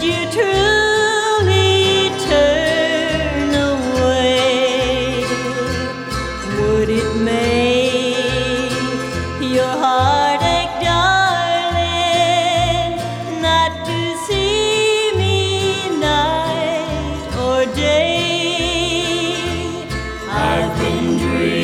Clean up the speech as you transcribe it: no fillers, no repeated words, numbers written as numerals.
you truly turn away? Would it make your heart ache, darling, not to see me night or day? I've been dreaming